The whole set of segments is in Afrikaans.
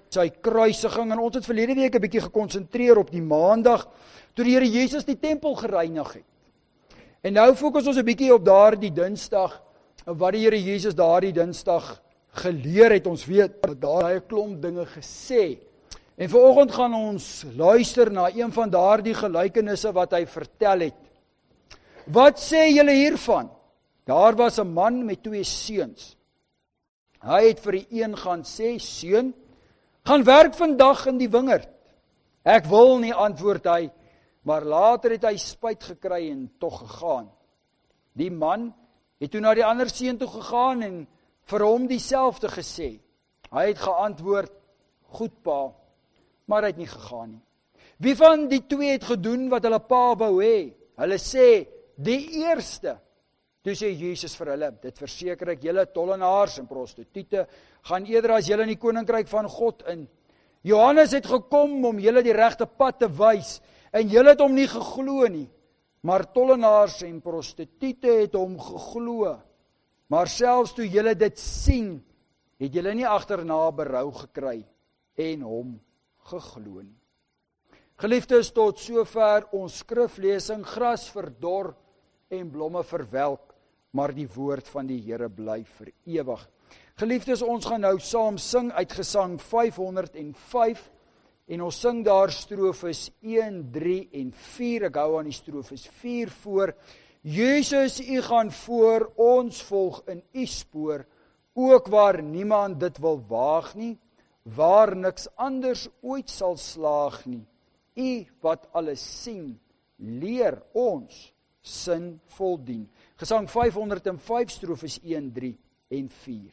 sy kruisiging, en ons het verlede week 'n bietjie gekonsentreer op die maandag, toe die Here Jesus die tempel gereinig het. En nou fokus ons 'n bietjie op daardie Dinsdag, wat die Here Jesus daardie Dinsdag geleer het. Ons weet dat daar 'n klomp dinge gesê. En vanoggend gaan ons luister na een van daardie gelykenisse wat hy vertel het. Wat sê julle hiervan? Daar was 'n man met 2 seuns. Hy het vir die een gaan sê, seun, gaan werk vandag in die wingerd. Ek wil nie, antwoord hy, maar later het hy spyt gekry en tog gegaan. Die man het toe na die ander seun toe gegaan en vir hom dieselfde gesê. Hy het geantwoord, goed pa, maar hy het nie gegaan nie. Wie van die 2 het gedoen wat hulle pa wou hê? Hulle sê, die eerste. Toe sê Jesus vir hulle, dit verseker ek julle tollenaars en prostituie, gaan eerder as julle in die koninkryk van God in. Johannes het gekom om julle die regte pad te wys, en julle het hom nie geglo nie, maar tollenaars en prostituie het hom geglo. Maar selfs toe julle dit sien, het julle nie agterna berou gekry en hom geglo nie. Geliefdes, tot sover ons skriflesing, gras verdor en blomme verwelk, maar die woord van die Here bly vir ewig. Geliefdes, ons gaan nou saam sing uit Gesang 505, en ons sing daar strofes 1, 3 en 4, ek hou aan die strofes 4 voor. Jesus, u gaan voor, ons volg in u spoor, ook waar niemand dit wil waag nie, waar niks anders ooit sal slaag nie. U wat alles sien, leer ons sin voldien. Gesang 505, strofes 1, 3 en 4.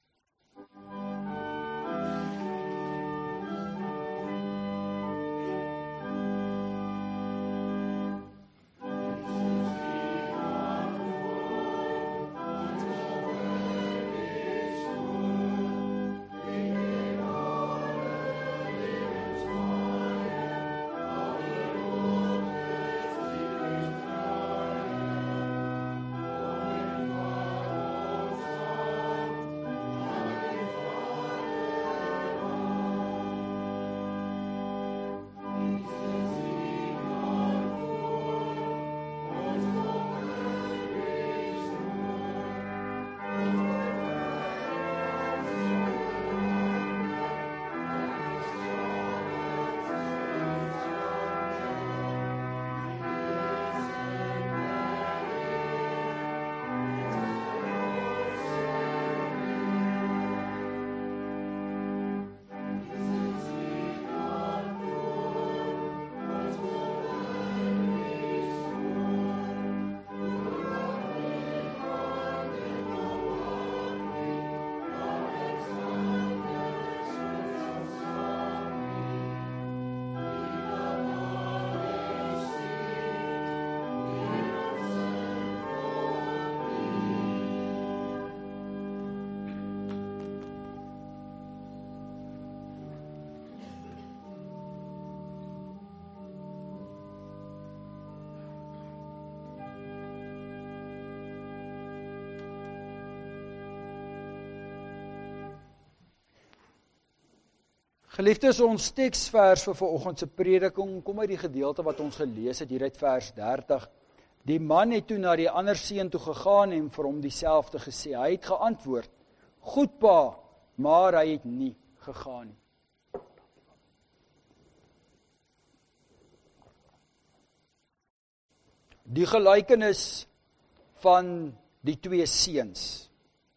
Geliefdes, ons teksvers vir vanoggend se prediking kom uit die gedeelte wat ons gelees het hier uit vers 30. Die man het toe na die ander seun toe gegaan en vir hom dieselfde gesê. Hy het geantwoord: "Goed pa," maar hy het nie gegaan nie. Die gelykenis van die twee seuns.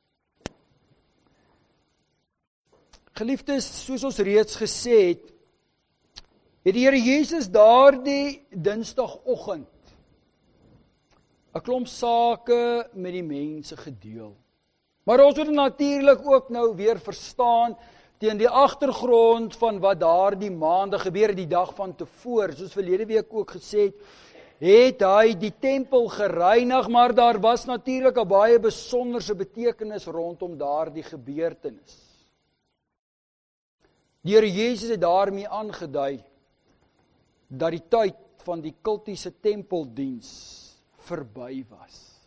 Geliefdes, soos ons reeds gesê het die Here Jesus daardie Dinsdagoggend 'n klomp sake met die mense gedeel. Maar ons moet natuurlik ook nou weer verstaan teen die agtergrond van wat daardie maandag gebeur het, die dag van tevore, soos verlede week ook gesê het hy die tempel gereinig, maar daar was natuurlik 'n baie besonderse betekenis rondom daardie gebeurtenis. Die Here Jesus het daarmee aangedui dat die tyd van die kultiese tempeldiens verby was.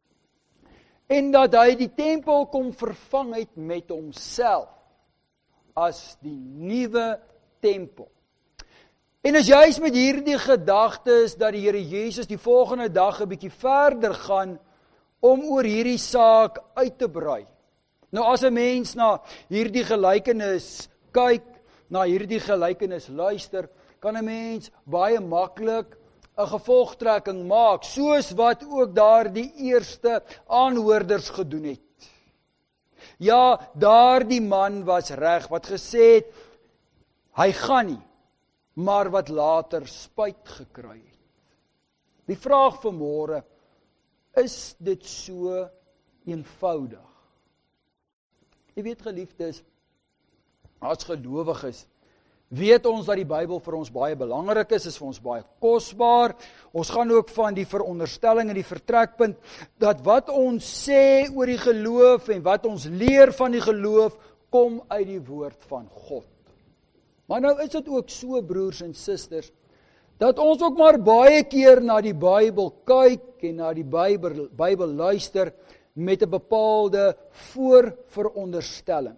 En dat hy die tempel kom vervang het met homself. as die nuwe tempel. En as juist met hierdie gedagtes dat die Here Jesus die volgende dag 'n bietjie verder gaan om oor hierdie saak uit te brei. Nou as 'n mens na hierdie gelykenis kyk, na hierdie gelykenis luister, kan 'n mens baie maklik 'n gevolgtrekking maak, soos wat ook daar die eerste aanhoorders gedoen het. Ja, daardie man was reg wat gesê het, hy gaan nie, maar wat later spyt gekry het. Die vraag vanmôre, is dit so eenvoudig? Jy weet geliefdes, as gelowiges, weet ons dat die Bybel vir ons baie belangrik is vir ons baie kosbaar. Ons gaan ook van die veronderstelling en die vertrekpunt, dat wat ons sê oor die geloof en wat ons leer van die geloof, kom uit die woord van God. Maar nou is dit ook so, broers en susters, dat ons ook maar baie keer na die Bybel kyk en na die Bybel luister met 'n bepaalde voorveronderstelling.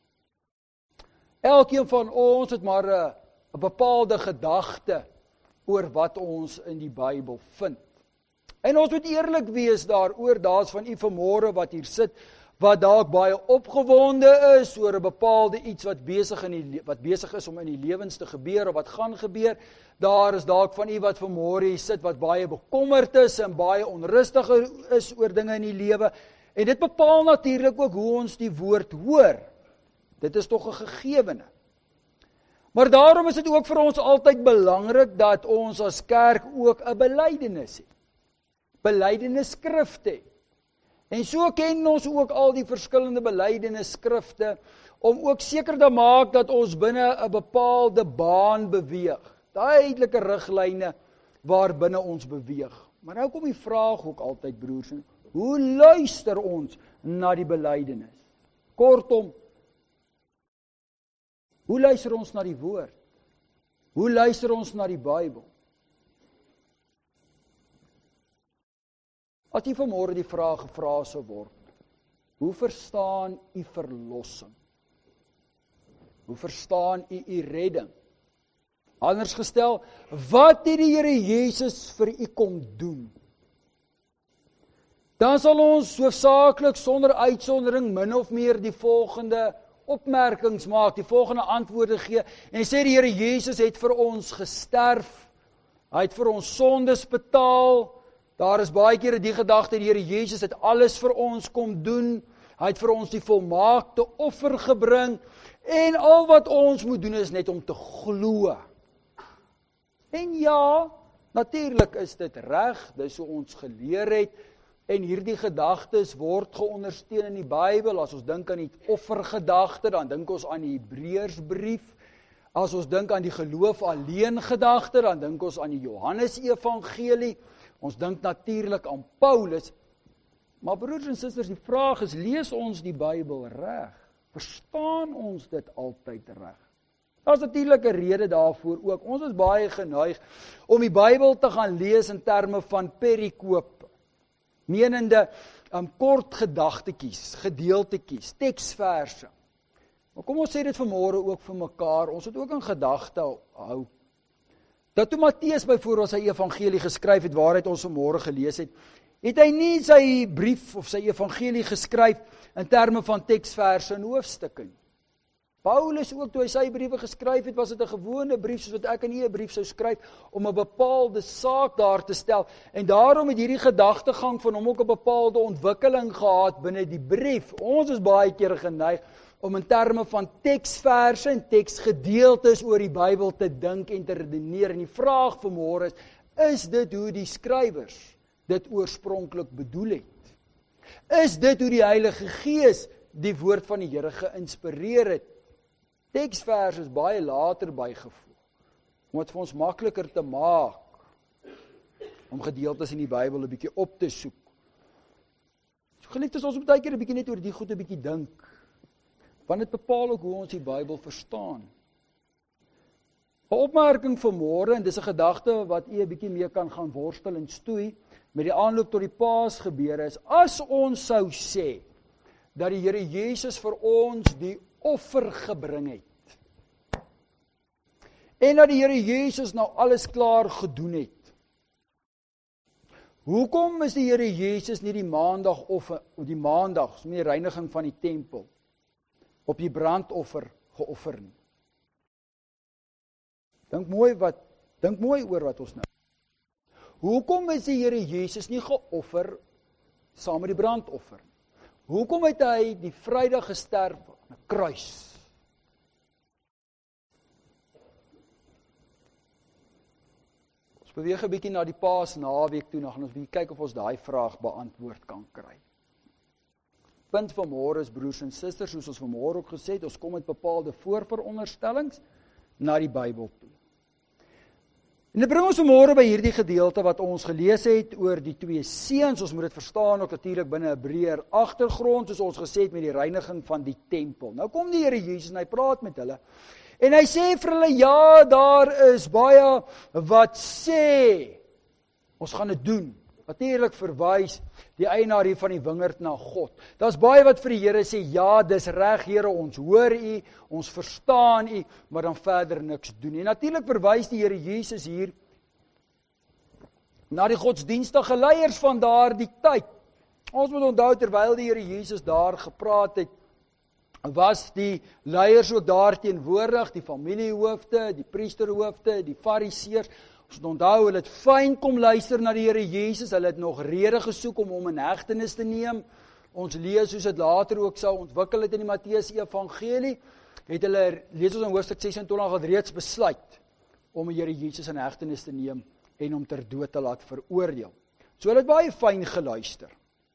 Elkeen van ons het maar 'n bepaalde gedagte oor wat ons in die Bybel vind. En ons moet eerlik wees daaroor, daar's van u vanmôre wat hier sit, wat dalk baie opgewonde is oor 'n bepaalde iets wat besig is om in die lewens te gebeur of wat gaan gebeur. Daar is dalk van u wat vanmôre hier sit wat baie bekommerd is en baie onrustig is oor dinge in die lewe. En dit bepaal natuurlik ook hoe ons die woord hoor. Dit is tog 'n gegewene. Maar daarom is dit ook vir ons altyd belangrik dat ons as kerk ook 'n belydenis het. Belydenisskrifte het. En so ken ons ook al die verskillende belydenisskrifte om ook seker te maak dat ons binne 'n bepaalde baan beweeg. Duidelike riglyne waarbinne ons beweeg. Maar nou kom die vraag ook altyd, broers, hoe luister ons na die belydenis? Kortom, hoe luister ons na die woord? Hoe luister ons na die Bybel? As jy vanmôre die vraag gevra sou word, hoe verstaan u verlossing? Hoe verstaan u redding? Anders gestel, wat het die Here Jesus vir u kom doen? Dan sal ons hoofsaaklik sonder uitsondering min of meer die volgende opmerkings maak, die volgende antwoorde gee en sê die Here Jesus het vir ons gesterf, hy het vir ons sondes betaal. Daar is baie kere die gedagte, die Here Jesus het alles vir ons kom doen, hy het vir ons die volmaakte offer gebring, en al wat ons moet doen is net om te glo. En ja, natuurlik is dit reg, dis hoe ons geleer het, en hierdie gedagtes word geondersteun in die Bybel. As ons dink aan die offergedagte, dan dink ons aan die Hebreërsbrief. As ons dink aan die geloof alleen gedagte, dan dink ons aan die Johannes-evangelie. Ons dink natuurlik aan Paulus. Maar broers en susters, die vraag is, lees ons die Bybel reg? Verstaan ons dit altyd reg? Daar is natuurlik 'n rede daarvoor ook. Ons is baie geneig om die Bybel te gaan lees in terme van perikope, menende kort gedagtetjies, gedeeltetjies, teksverse. Maar kom ons sê dit vanmôre ook vir mekaar, ons het ook in gedagte hou, dat toe Matteus byvoorbeeld sy evangelie geskryf het, waaruit ons vanmôre gelees het hy nie sy brief of sy evangelie geskryf in terme van teksverse en hoofstukke nie. Paulus ook, toe hy sy briewe geskryf het, was dit 'n gewone brief, soos wat ek en u 'n brief sou skryf, om 'n bepaalde saak daar te stel, en daarom het hierdie gedagtegang van hom ook 'n bepaalde ontwikkeling gehad binne die brief. Ons is baie keer geneig om in terme van teksverse en teksgedeeltes oor die Bybel te dink en te redeneer, en die vraag vanmôre is dit hoe die skrywers dit oorspronklik bedoel het? Is dit hoe die Heilige Gees die woord van die Here geïnspireer het? Teksvers is baie later bygevoeg, om dit vir ons makliker te maak, om gedeeltes in die Bybel 'n bietjie op te soek. So geliefdes, ons moet baie keer 'n bietjie net oor die goed 'n bietjie dink, want dit bepaal ook hoe ons die Bybel verstaan. 'n Opmerking vanmôre, en dis 'n gedagte wat u 'n bietjie mee kan gaan worstel en stoei, met die aanloop tot die Paasgebeure is, as ons sou sê, dat die Here Jesus vir ons die offer gebring het, en dat die Here Jesus nou alles klaar gedoen het, hoekom is die Here Jesus nie die maandagoffer, die maandag, so die reiniging van die tempel, op die brandoffer geoffer nie? Dink mooi oor wat ons nou. Hoekom is die Here Jesus nie geoffer saam met die brandoffer? Hoekom het hy die Vrydag gesterf aan 'n kruis? Ons beweeg 'n bietjie na die Paasnaweek toe, dan gaan ons bietjie kyk of ons daai vraag beantwoord kan kry. Punt van môre is, broers en susters, soos ons vanmôre ook gesê het, ons kom met bepaalde voorveronderstellings na die Bybel toe. En dit bring ons vanmôre by hierdie gedeelte wat ons gelees het oor die twee seuns. Ons moet dit verstaan ook natuurlik binne 'n breër agtergrond, soos ons gesê het met die reiniging van die tempel. Nou kom die Here Jesus en hy praat met hulle. En hy sê vir hulle, ja, daar is baie wat sê, ons gaan dit doen. Natuurlik verwys die eienaar hier van die wingerd na God. Daar's baie wat vir die Here sê, ja, dis reg Here, ons hoor U, ons verstaan U, maar dan verder niks doen. En natuurlik verwys die Here Jesus hier na die godsdienstige leiers van daardie tyd. Ons moet onthou, terwyl die Here Jesus daar gepraat het, was die leiers ook daar teenwoordig, die familiehoofde, die priesterhoofde, die fariseërs. Ons moet onthou, hulle het fyn kom luister na die Here Jesus, hulle het nog rede gesoek om hom in hegtenis te neem. Ons lees soos dit later ook sou ontwikkel het in die Matteus Evangelie, het hulle, lees ons in hoofstuk 26, het reeds besluit om die Here Jesus in hegtenis te neem en hom ter dood te laat veroordeel. So hulle het baie fyn geluister.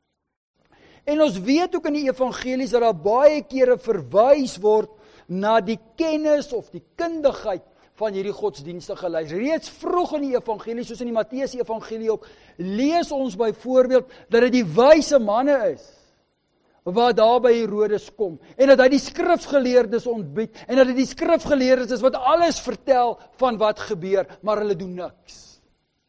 En ons weet ook in die evangelies dat daar baie kere verwys word na die kennis of die kundigheid van hierdie godsdienstige leiers. Reeds vroeg in die evangelie, soos in die Matteus Evangelie ook, lees ons byvoorbeeld dat dit die wyse manne is wat daar by Herodes kom, en dat hy die skrifgeleerdes ontbied, en dat dit die skrifgeleerdes is wat alles vertel van wat gebeur, maar hulle doen niks.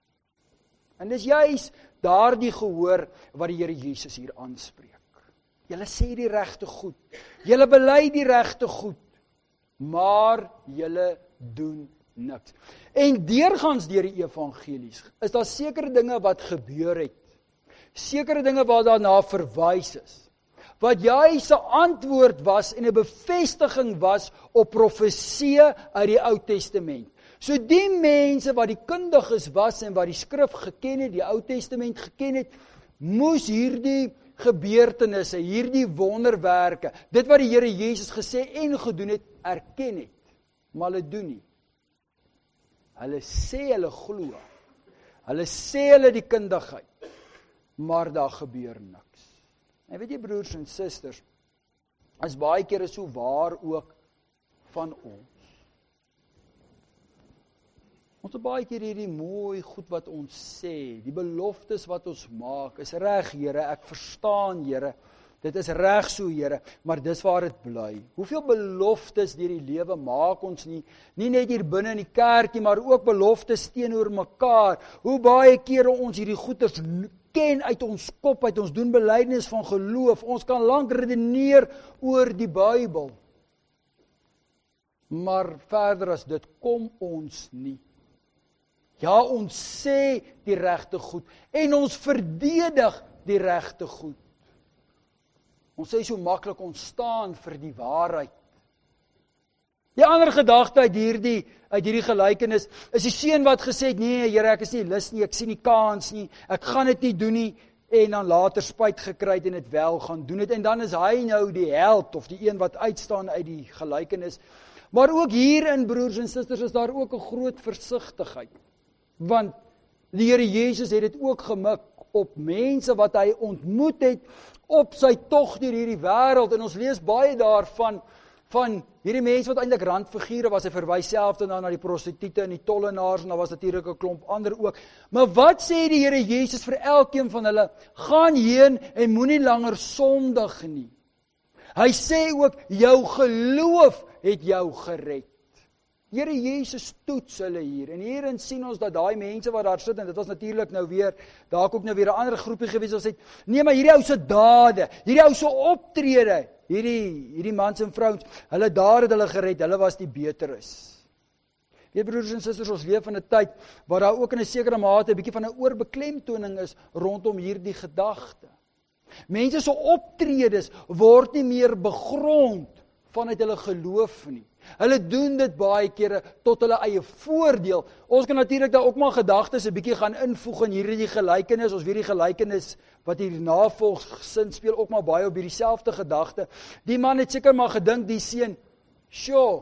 En dis juis daardie gehoor wat die Here Jesus hier aanspreek. Julle sê die regte goed, julle bely die regte goed, maar julle doen niks. En deurgaans deur die evangelies is daar sekere dinge wat gebeur het, sekere dinge wat daarna verwys is, wat juis 'n antwoord was en 'n bevestiging was op profeseë uit die Ou Testament. So die mense wat die kundiges was en wat die skrif geken het, die Ou Testament geken het, moes hierdie gebeurtenisse, hierdie wonderwerke, dit wat die Here Jesus gesê en gedoen het, erken het. Maar hulle doen nie. Hulle sê hulle glo. Hulle sê hulle die kundigheid, maar daar gebeur niks. En weet jy, broers en susters, is baie kere so waar ook van ons. Ons het baie keer hierdie mooi goed wat ons sê, die beloftes wat ons maak, is reg Here, ek verstaan Here, dit is reg so Here, maar dis waar dit bly. Hoeveel beloftes deur die lewe maak ons nie net hier binne in die kerkie, maar ook beloftes teenoor mekaar. Hoe baie kere ons hierdie goeders ken uit ons kop, uit ons doen belydenis van geloof, ons kan lank redeneer oor die Bybel. Maar verder as dit kom ons nie. Ja, ons sê die regte goed en ons verdedig die regte goed. Ons sê so maklik ons staan vir die waarheid. Die ander gedagte uit hierdie gelykenis is die seun wat gesê het, nee Here, ek is nie lus nie, ek sien nie kans nie, ek gaan dit nie doen nie, en dan later spyt gekry het en dit wel gaan doen het, en dan is hy nou die held of die een wat uitstaan uit die gelykenis. Maar ook hierin, broers en susters, is daar ook 'n groot versigtigheid. Want die Here Jesus het dit ook gemik op mense wat hy ontmoet het op sy tog deur hierdie wêreld. En ons lees baie daarvan van hierdie mense wat eintlik randfigure was. Hy verwys self dan na die prostituie en die tollenaars, en daar was natuurlik 'n klomp ander ook. Maar wat sê die Here Jesus vir elkeen van hulle? Gaan heen en moenie langer sondig nie. Hy sê ook, jou geloof het jou gered. Here Jesus toets hulle hier, en hierin sien ons dat daai mense wat daar sit, en dit was natuurlik nou weer, daar ook nou weer 'n ander groepie gewees, wat sê, nee, maar hierdie ou se dade, hierdie ou se optrede, hierdie mans en vrouens, hulle dade het hulle gered, hulle was die beter is. Weet broers en susters, ons leef in 'n tyd waar daar ook in 'n sekere mate 'n bietjie van 'n oorbeklemtoning is rondom hierdie gedagte. Mense se optredes word nie meer begrond vanuit hulle geloof nie. Hulle doen dit baie kere tot hulle eie voordeel. Ons kan natuurlik daar ook maar gedagtes 'n bietjie gaan invoeg in hierdie gelykenis. Ons weet die gelykenis wat hier navolg sin speel ook maar baie op hierdie selfde gedagte. Die man het seker maar gedink, die seun, "Sjoe,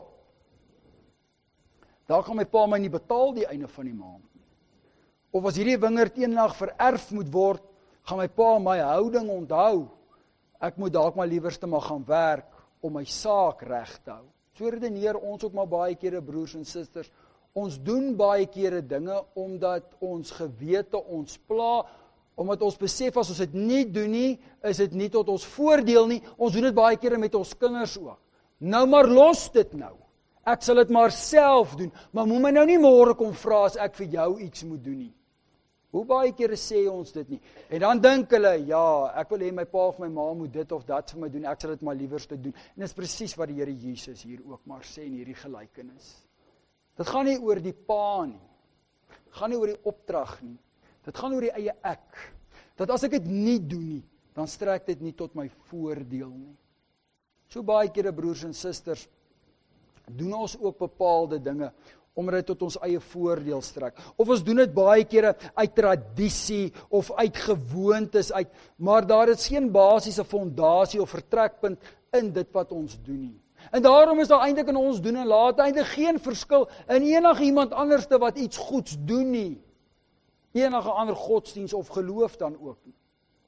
daar gaan my pa my nie betaal die einde van die maand nie. Of as hierdie wingerd eendag vererf moet word, gaan my pa my houding onthou. Ek moet dalk maar liewerste maar gaan werk om my saak reg te hou." So redeneer ons ook maar baie kere, broers en susters. Ons doen baie kere dinge omdat ons gewete ons pla, omdat ons besef as ons dit nie doen nie, is dit nie tot ons voordeel nie. Ons doen dit baie kere met ons kinders ook. Nou maar los dit nou. Ek sal dit maar self doen, maar moet my nou nie môre kom vra as ek vir jou iets moet doen nie. Hoe baie kere sê ons dit nie? En dan dink hulle, ja, ek wil hê my pa of my ma moet dit of dat vir my doen, ek sal dit maar liewerste doen. En dis presies wat die Here Jesus hier ook maar sê in hierdie gelykenis. Dit gaan nie oor die pa nie. Dit gaan nie oor die opdrag nie. Dit gaan oor die eie ek. Dat as ek dit nie doen nie, dan strek dit nie tot my voordeel nie. So baie kere, broers en susters, doen ons ook bepaalde dinge omdat dit tot ons eie voordeel strek. Of ons doen dit baie kere uit tradisie of uit gewoontes uit, maar daar is geen basiese fondasie of vertrekpunt in dit wat ons doen nie. En daarom is daar eintlik in ons doen en laat eintlik geen verskil in enige iemand anderste wat iets goeds doen nie. Enige ander godsdiens of geloof dan ook nie.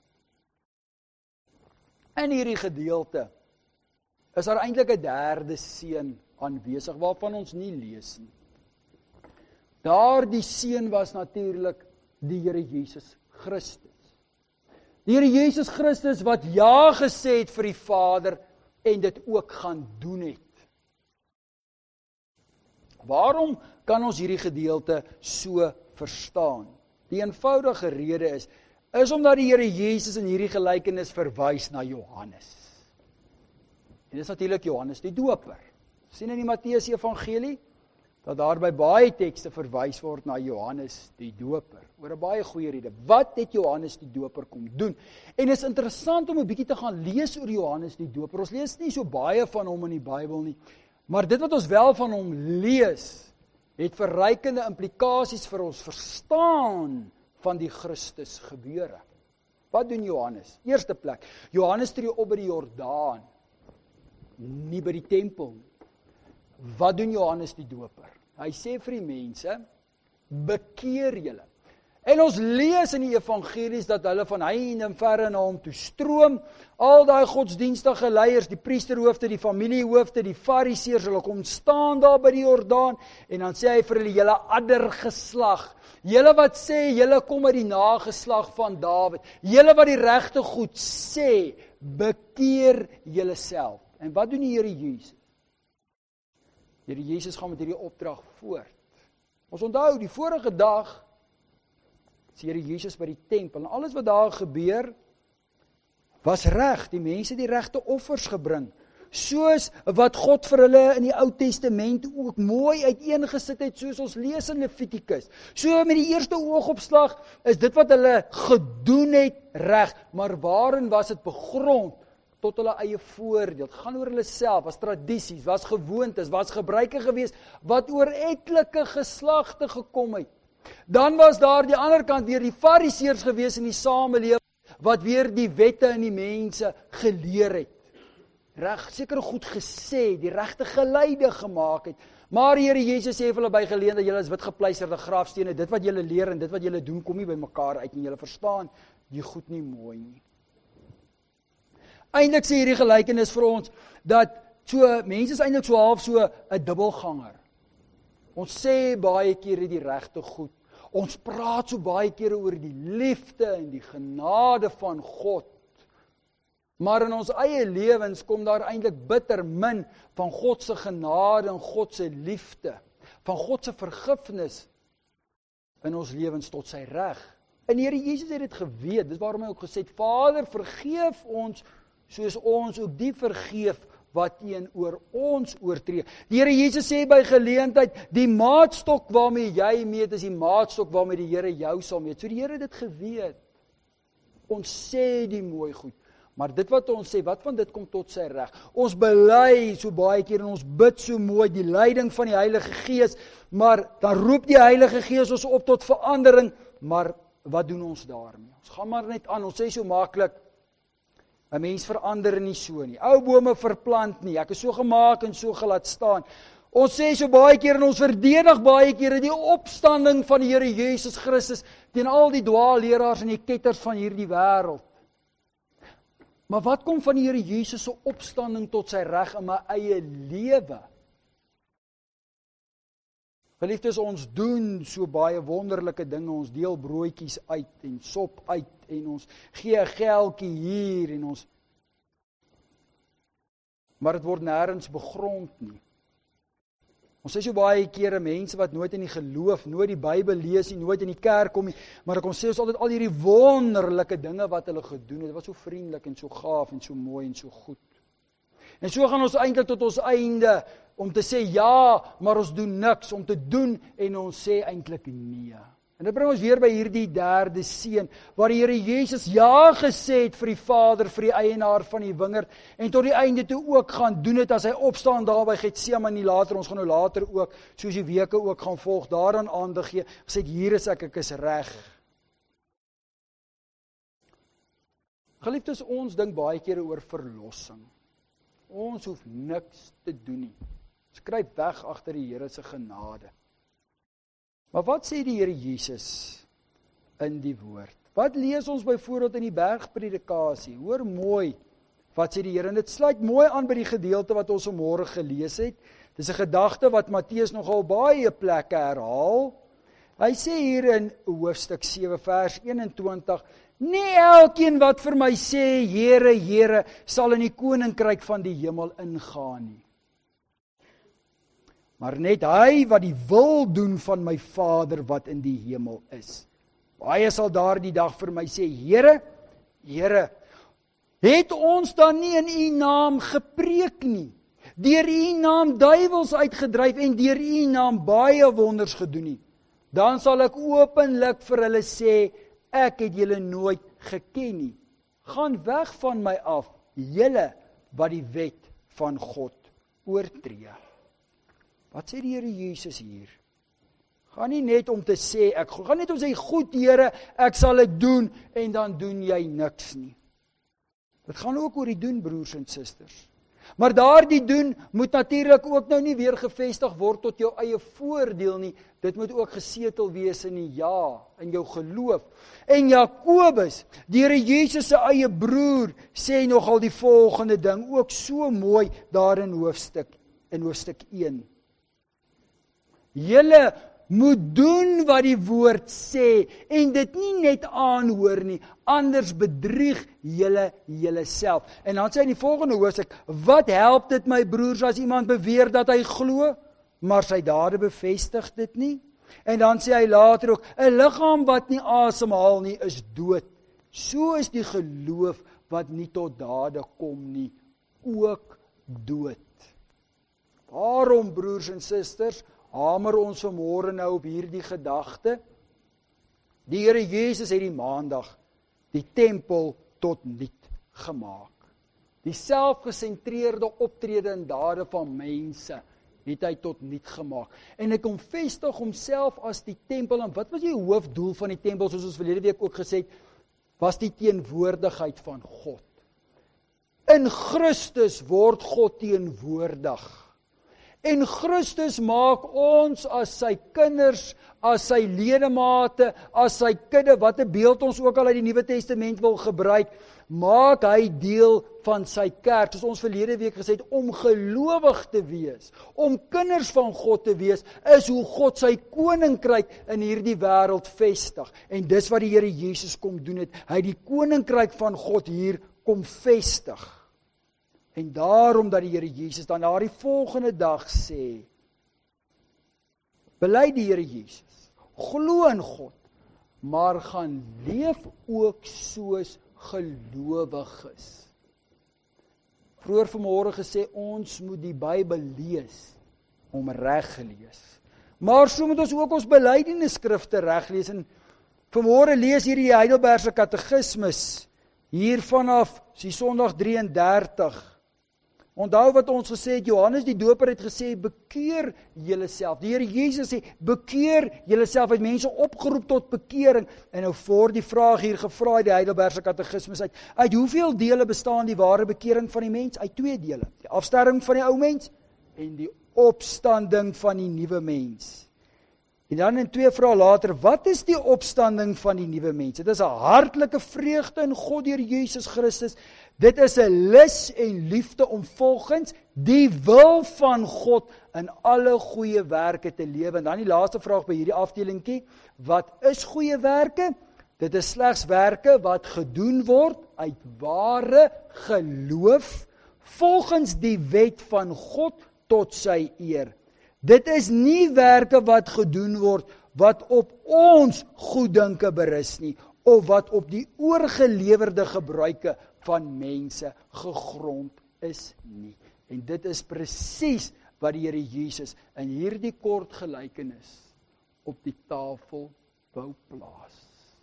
In hierdie gedeelte is daar eintlik 'n derde seun aanwesig waarvan ons nie lees nie. Daardie seun was natuurlik die Here Jesus Christus. Die Here Jesus Christus wat ja gesê het vir die Vader en dit ook gaan doen het. Waarom kan ons hierdie gedeelte so verstaan? Die eenvoudige rede is omdat die Here Jesus in hierdie gelykenis verwys na Johannes. En dis natuurlik Johannes die Doper. Sien in die Matteus Evangelie dat daar by baie tekste verwys word na Johannes die Doper. Oor 'n baie goeie rede. Wat het Johannes die Doper kom doen? En is interessant om 'n bietjie te gaan lees oor Johannes die Doper. Ons lees nie so baie van hom in die Bybel nie, maar dit wat ons wel van hom lees, het verrykende implikasies vir ons verstaan van die Christus gebeure. Wat doen Johannes? Eerste plek, Johannes tree op by die Jordaan, nie by die tempel nie. Wat doen Johannes die Doper? Hy sê vir die mense, bekeer julle. En ons lees in die evangelies dat hulle van heinde en verre na hom toe stroom. Al daai godsdienstige leiers, die priesterhoofde, die familiehoofde, die fariseërs, hulle kom staan daar by die Jordaan en dan sê hy vir hulle, julle addergeslag, julle wat sê, julle kom uit die nageslag van Dawid, julle wat die regte goed sê, bekeer julle self. En wat doen die Here Jesus? Die Here Jesus gaan met hierdie opdrag voort. Ons onthou, die vorige dag is die Here Jesus by die tempel, en alles wat daar gebeur, was reg. Die mense het die regte offers gebring, soos wat God vir hulle in die Ou Testament ook mooi uiteengesit het, soos ons lees in Levitikus. So met die eerste oogopslag is dit wat hulle gedoen het reg, maar waarin was dit begrond? Tot hulle eie voordeel. Het gaan oor hulle self, was tradisies, was gewoontes, was gebruike gewees, wat oor etlike geslagte gekom het. Dan was daar die ander kant weer die fariseërs gewees in die samelewing, wat weer die wette in die mense geleer het. Seker goed gesê, die regte geleide gemaak het. Maar die Here Jesus sê vir hulle by geleentheid, julle is wit gepleisterde grafstene, dit wat julle leer en dit wat julle doen, kom nie by mekaar uit en julle verstaan die goed nie mooi nie. Eintlik sê hierdie gelykenis vir ons, dat mense is eintlik so half so 'n dubbelganger. Ons sê baie kere die regte goed. Ons praat so baie kere oor die liefde en die genade van God. Maar in ons eie lewens kom daar eintlik bitter min van God se genade en God se liefde, van God se vergifnis in ons lewens tot sy reg. En die Here Jesus het dit geweet, dis waarom hy ook gesê het, Vader, vergeef ons, soos ons ook die vergeef wat teenoor ons oortree. Die Here Jesus sê by geleentheid, die maatstok waarmee jy meet, is die maatstok waarmee die Here jou sal meet. So die Here het dit geweet. Ons sê die mooi goed, maar dit wat ons sê, wat van dit kom tot sy reg? Ons bely so baie keer en ons bid so mooi, die leiding van die Heilige Gees, maar dan roep die Heilige Gees ons op tot verandering, maar wat doen ons daarmee? Ons gaan maar net aan, ons sê so maklik, 'n mens verander nie so nie. Ou bome verplant nie, ek is so gemaak en so gelaat staan. Ons sê so baie keer en ons verdedig baie keer die opstanding van die Here Jesus Christus teen al die dwaalleraars en die ketters van hierdie wêreld. Maar wat kom van die Here Jesus se opstanding tot sy reg in my eie lewe? Geliefdes, ons doen so baie wonderlike dinge, ons deel broodjies uit en sop uit en ons gee 'n geldjie hier en ons, maar dit word nêrens begrond nie. Ons sê so baie kere mense wat nooit in die geloof, nooit die Bybel lees nie, nooit in die kerk kom nie, maar ek kon sê ons altyd al hierdie wonderlike dinge wat hulle gedoen het, dit was so vriendelik en so gaaf en so mooi en so goed. En so gaan ons eintlik tot ons einde, om te sê ja, maar ons doen niks, om te doen en ons sê eintlik nee. En dit bring ons weer by hierdie derde seën, waar die Here Jesus ja gesê het vir die Vader, vir die eienaar van die wingerd, en tot die einde toe ook gaan doen het as hy opstaan daar by Getsemane later, ons gaan nou later ook, soos die weke ook gaan volg, daaraan aandag gee, gesê hier is ek is reg. Geliefdes, ons dink baie kere oor verlossing. Ons hoef niks te doen nie. Ons kruip weg agter die Here se genade. Maar wat sê die Here Jesus in die woord? Wat lees ons byvoorbeeld in die bergpredikasie? Hoor mooi, wat sê die Here? En dit sluit mooi aan by die gedeelte wat ons vanmôre gelees het. Dis 'n gedagte wat Matteus nogal baie plekke herhaal. Hy sê hier in hoofstuk 7 vers 21, nie elkeen wat vir my sê, Here, Here, sal in die koninkryk van die hemel ingaan nie. Maar net hy wat die wil doen van my Vader wat in die hemel is. Baie sal daardie dag vir my sê, Here, Here, het ons dan nie in U naam gepreek nie, deur U naam duiwels uitgedryf en deur U naam baie wonders gedoen nie? Dan sal ek openlik vir hulle sê, ek het julle nooit geken nie. Gaan weg van my af, julle wat die wet van God oortree. Wat sê die Here Jesus hier? Gaan nie net om te sê, gaan net om te sê, goed Here, ek sal dit doen, en dan doen jy niks nie. Dit gaan ook oor die doen, broers en susters. Maar daardie doen moet natuurlik ook nou nie weer gevestig word tot jou eie voordeel nie. Dit moet ook gesetel wees in die ja, in jou geloof. En Jakobus, die Here Jesus se eie broer, sê nogal die volgende ding, ook so mooi daar in hoofstuk 1. Julle moet doen wat die woord sê, en dit nie net aanhoor nie, anders bedrieg julle julleself. En dan sê hy in die volgende hoofstuk, wat help dit my broers as iemand beweer dat hy glo, maar sy dade bevestig dit nie? En dan sê hy later ook, 'n liggaam wat nie asemhaal nie is dood. So is die geloof wat nie tot dade kom nie, ook dood. Daarom, broers en susters, hamer ons vanmôre nou op hierdie gedagte. Die Here Jesus het die maandag die tempel tot niet gemaak. Die selfgesentreerde optrede en dade van mense het hy tot niet gemaak. En hy kom vestig homself as die tempel. En wat was die hoofdoel van die tempel, soos ons verlede week ook gesê het, was die teenwoordigheid van God. In Christus word God teenwoordig. En Christus maak ons as sy kinders, as sy ledemate, as sy kudde, wat 'n beeld ons ook al uit die Nuwe Testament wil gebruik, maak hy deel van sy kerk, soos ons verlede week gesê het, om gelowig te wees, om kinders van God te wees, is hoe God sy koninkryk in hierdie wêreld vestig. En dis wat die Here Jesus kom doen het, hy het die koninkryk van God hier kom vestig. En daarom dat die Here Jesus dan na die volgende dag sê, bely die Here Jesus, glo in God, maar gaan leef ook soos gelowiges. vroeër vanmôre gesê, ons moet die Bybel lees, om reg gelees. Maar so moet ons ook ons belydenisskrifte reg lees, en vanmôre lees hier die Heidelbergse Katekismus, hier vanaf die Sondag 33. Onthou wat ons gesê het, Johannes die Doper het gesê, bekeer julleself. Die Here Jesus sê, bekeer julleself, het mense opgeroep tot bekering. En nou voor die vraag hier gevra, die Heidelbergse Katekismus uit hoeveel dele bestaan die ware bekering van die mens? Uit 2 dele. Die afsterwing van die ou mens, en die opstanding van die nuwe mens. En dan in 2 vrae later, wat is die opstanding van die nuwe mens? Dit is 'n hartlike vreugde in God deur Jesus Christus. Dit is 'n lus en liefde om volgens die wil van God in alle goeie werke te lewe. En dan die laaste vraag by hierdie afdelingkie, wat is goeie werke? Dit is slegs werke wat gedoen word uit ware geloof volgens die wet van God tot sy eer. Dit is nie werke wat gedoen word wat op ons goeddinke berus nie, of wat op die oorgelewerde gebruike van mense gegrond is nie. En dit is presies wat die Here Jesus in hierdie kort gelykenis op die tafel wou plaas.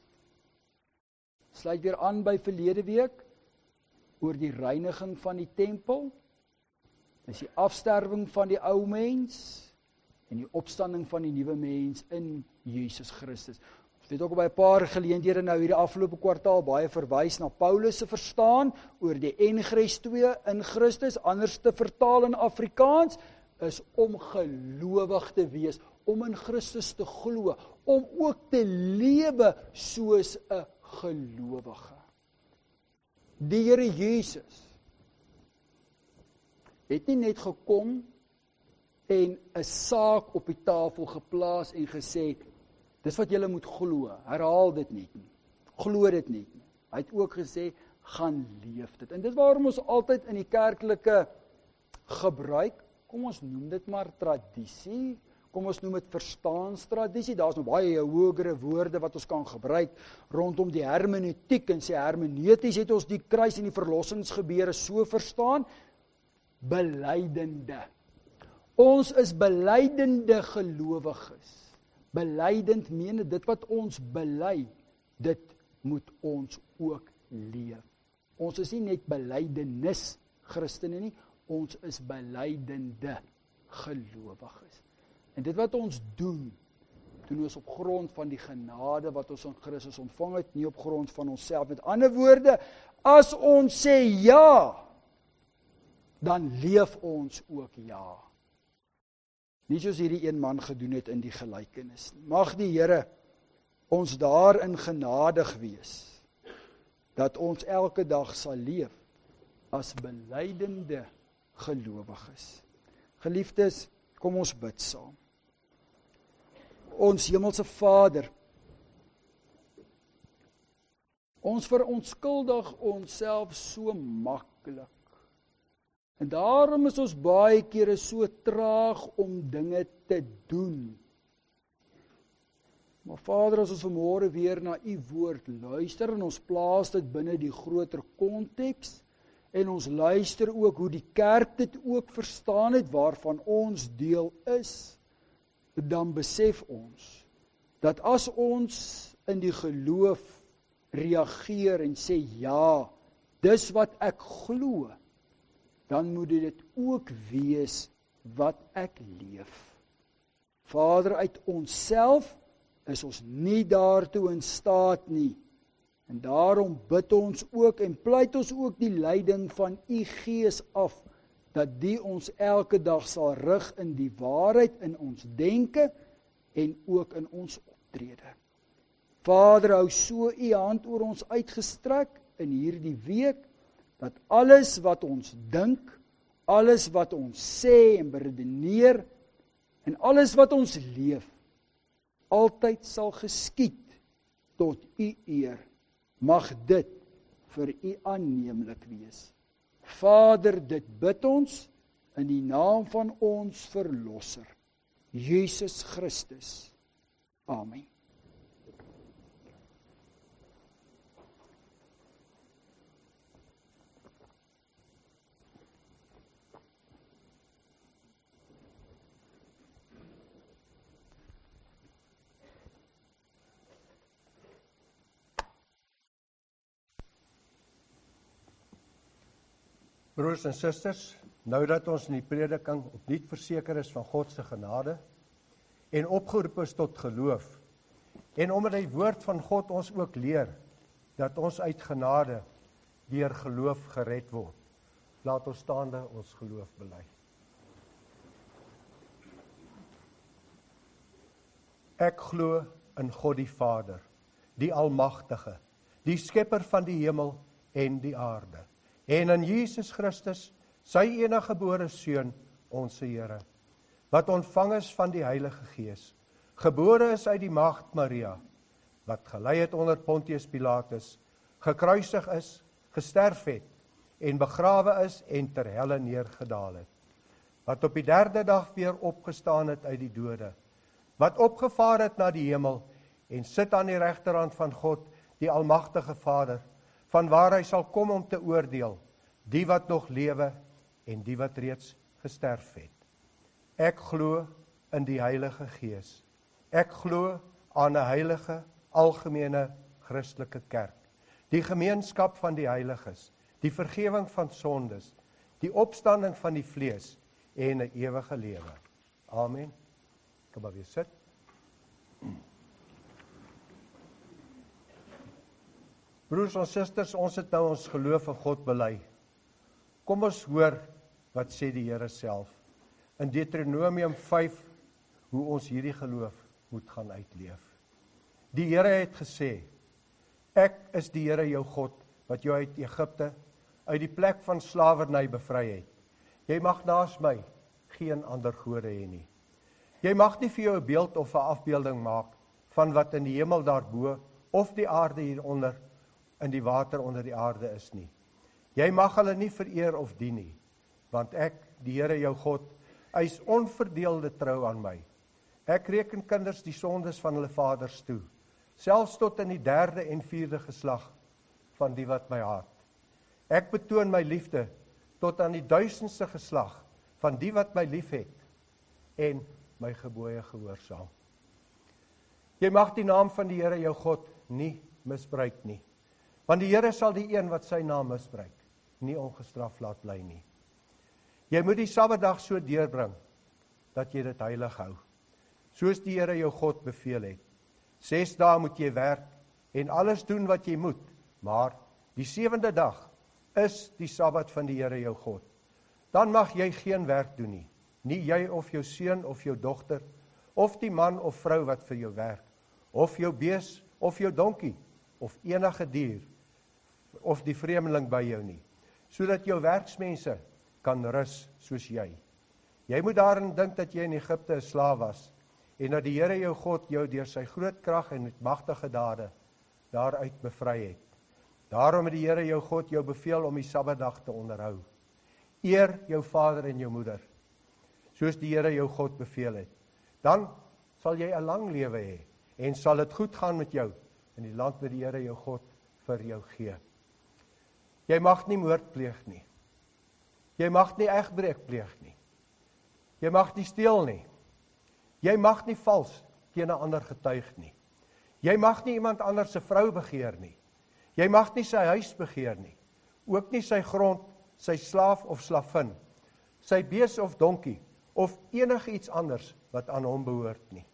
Sluit weer aan by verlede week oor die reiniging van die tempel. Dis die afsterwing van die ou mens en die opstanding van die nuwe mens in Jesus Christus. Ons het ook by 'n paar geleenthede nou hierdie afgelope kwartaal baie verwys na Paulus se verstaan oor die Engres 2 in Christus, anders te vertaal in Afrikaans, is om gelowig te wees, om in Christus te glo, om ook te lewe soos 'n gelowige. Die Here Jesus het nie net gekom en 'n saak op die tafel geplaas en gesê, dis wat julle moet glo, herhaal dit net nie, glo dit net nie. Hy het ook gesê, gaan leef dit. En dit waarom ons altyd in die kerklike gebruik, kom ons noem dit maar tradisie, kom ons noem dit verstaanstradisie, daar is nog baie hogere woorde wat ons kan gebruik rondom die hermeneutiek, en sê hermeneuties het ons die kruis en die verlossingsgebeure so verstaan, belydende. Ons is belydende gelowiges. Belydend meen dit wat ons bely, dit moet ons ook leef. Ons is nie net belydenis Christene nie, ons is belydende gelowiges. En dit wat ons doen ons op grond van die genade wat ons in Christus ontvang het, nie op grond van onsself. Met ander woorde, as ons sê ja, dan leef ons ook ja. Nie soos hierdie een man gedoen het in die gelykenis. Mag die Here ons daarin genadig wees, dat ons elke dag sal leef as belydende gelowiges. Geliefdes, kom ons bid saam. Ons hemelse Vader, ons verontskuldig onsself so maklik. En daarom is ons baie kere so traag om dinge te doen. Maar Vader, as ons vanmôre weer na U woord luister en ons plaas dit binne die groter konteks en ons luister ook hoe die kerk dit ook verstaan het waarvan ons deel is, dan besef ons dat as ons in die geloof reageer en sê ja, dis wat ek glo, dan moet dit ook wees wat ek leef. Vader, uit onsself is ons nie daartoe in staat nie. En daarom bid ons ook en pleit ons ook die leiding van U Gees af, dat die ons elke dag sal rig in die waarheid in ons denke en ook in ons optrede. Vader, hou so U hand oor ons uitgestrek in hierdie week, dat alles wat ons dink, alles wat ons sê en beredeneer, en alles wat ons leef, altyd sal geskied tot U eer. Mag dit vir U aanneemlik wees. Vader, dit bid ons in die naam van ons Verlosser, Jesus Christus. Amen. Broers en susters, nou dat ons in die prediking opnuut verseker is van God se genade en opgeroep is tot geloof, en omdat die woord van God ons ook leer dat ons uit genade deur geloof gered word, laat ons staande ons geloof bely. Ek glo in God die Vader, die Almagtige, die Skepper van die hemel en die aarde, en in Jesus Christus, sy enige gebore Seun, ons Here, wat ontvang is van die Heilige Gees, gebore is uit die maagd Maria, wat gelei het onder Pontius Pilatus, gekruisig is, gesterf het, en begrawe is en ter helle neergedaal het, wat op die 3de dag weer opgestaan het uit die dode, wat opgevaar het na die hemel, en sit aan die regterhand van God, die Almagtige Vader, van waar hy sal kom om te oordeel, die wat nog lewe, en die wat reeds gesterf het. Ek glo in die Heilige Gees. Ek glo aan 'n heilige, algemene, Christelike kerk, die gemeenskap van die heiliges, die vergifnis van sondes, die opstanding van die vlees en 'n ewige lewe. Amen. Kom maar weer sit. Broers en susters, ons het nou ons geloof in God bely. Kom ons hoor wat sê die Here self in Deuteronomium 5, hoe ons hierdie geloof moet gaan uitleef. Die Here het gesê, ek is die Here jou God, wat jou uit Egipte, uit die plek van slawerny bevry het. Jy mag naas my geen ander gode hê nie. Jy mag nie vir jou 'n beeld of 'n afbeelding maak van wat in die hemel daarbo of die aarde hieronder in die water onder die aarde is nie. Jy mag hulle nie vereer of dien nie, want ek, die Here jou God, eis onverdeelde trou aan my. Ek reken kinders die sondes van hulle vaders toe, selfs tot in die 3de en 4de geslag van die wat my haat. Ek betoon my liefde tot aan die 1000ste geslag van die wat my liefhet en my gebooie gehoorsaam. Jy mag die naam van die Here jou God nie misbruik nie, want die Here sal die een wat sy naam misbruik nie ongestraf laat bly nie. Jy moet die Sabbatdag so deurbring dat jy dit heilig hou, soos die Here jou God beveel het. 6 dae moet jy werk en alles doen wat jy moet, maar die 7de dag is die Sabbat van die Here jou God. Dan mag jy geen werk doen nie, nie jy of jou seun of jou dogter, of die man of vrou wat vir jou werk, of jou bees of jou donkie, of enige dier, of die vreemdeling by jou nie, sodat jou werksmense kan rus soos jy. Jy moet daarin dink dat jy in Egipte 'n slaaf was, en dat die Here jou God jou deur sy groot krag en met magtige dade daaruit bevry het. Daarom het die Here jou God jou beveel om die Sabbatdag te onderhou. Eer jou vader en jou moeder, soos die Here jou God beveel het. Dan sal jy 'n lang lewe hê, en sal dit goed gaan met jou in die land wat die Here jou God vir jou gee. Jy mag nie moord pleeg nie. Jy mag nie egbreek pleeg nie. Jy mag nie steel nie. Jy mag nie vals teen 'n ander getuig nie. Jy mag nie iemand anders se vrou begeer nie. Jy mag nie sy huis begeer nie. Ook nie sy grond, sy slaaf of slavin, sy bees of donkie, of enige iets anders wat aan hom behoort nie.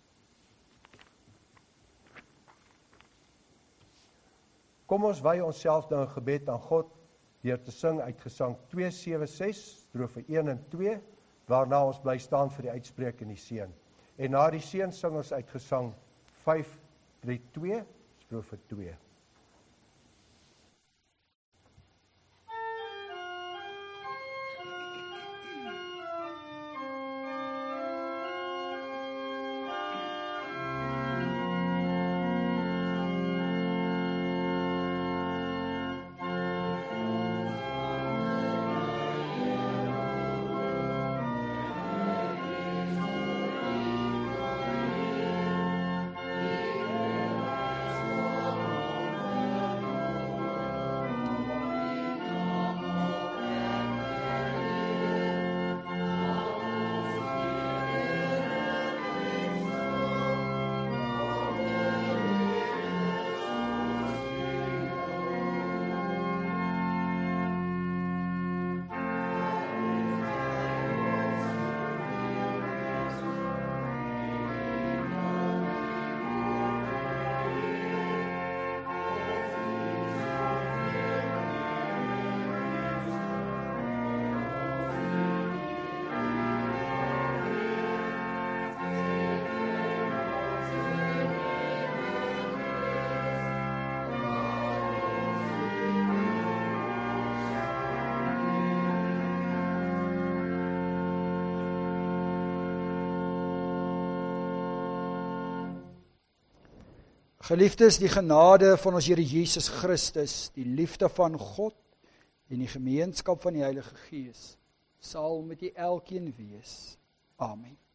Kom ons wy onsself nou in gebed aan God, deur te sing uit Gesang 276, strofe 1 en 2, waarna ons bly staan vir die uitspreek en die seën. En na die seën sing ons uit Gesang 532, strofe 2. Geliefdes, die genade van ons Here Jesus Christus, die liefde van God en die gemeenskap van die Heilige Gees sal met u elkeen wees. Amen.